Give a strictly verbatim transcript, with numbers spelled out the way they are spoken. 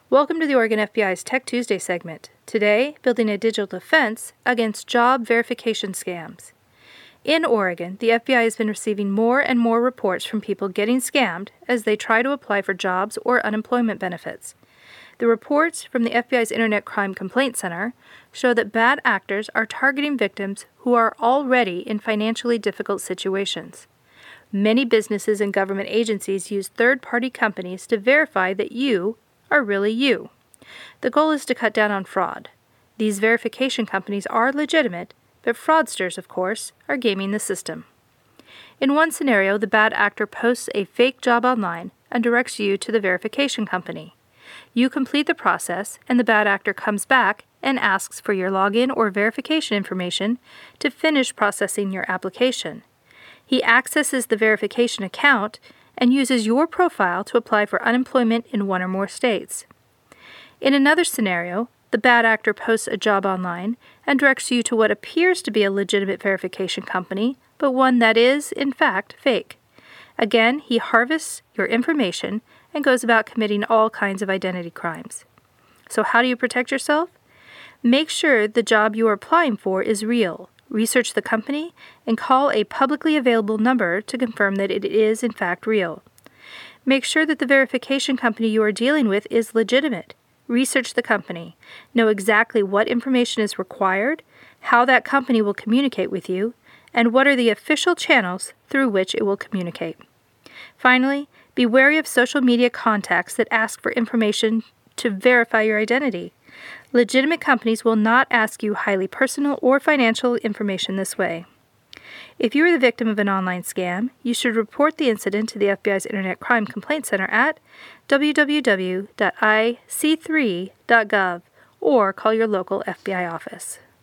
Welcome to the Oregon F B I's Tech Tuesday segment. Today, building a digital defense against job verification scams. In Oregon, the F B I has been receiving more and more reports from people getting scammed as they try to apply for jobs or unemployment benefits. The reports from the F B I's Internet Crime Complaint Center show that bad actors are targeting victims who are already in financially difficult situations. Many businesses and government agencies use third-party companies to verify that you are really you. The goal is to cut down on fraud. These verification companies are legitimate, but fraudsters, of course, are gaming the system. In one scenario, the bad actor posts a fake job online and directs you to the verification company. You complete the process, and the bad actor comes back and asks for your login or verification information to finish processing your application. He accesses the verification account and uses your profile to apply for unemployment in one or more states. In another scenario, the bad actor posts a job online and directs you to what appears to be a legitimate verification company, but one that is, in fact, fake. Again, he harvests your information and goes about committing all kinds of identity crimes. So how do you protect yourself? Make sure the job you are applying for is real. Research the company and call a publicly available number to confirm that it is, in fact, real. Make sure that the verification company you are dealing with is legitimate. Research the company. Know exactly what information is required, how that company will communicate with you, and what are the official channels through which it will communicate. Finally, be wary of social media contacts that ask for information to verify your identity. Legitimate companies will not ask you highly personal or financial information this way. If you are the victim of an online scam, you should report the incident to the F B I's Internet Crime Complaint Center at w w w dot i c three dot gov or call your local F B I office.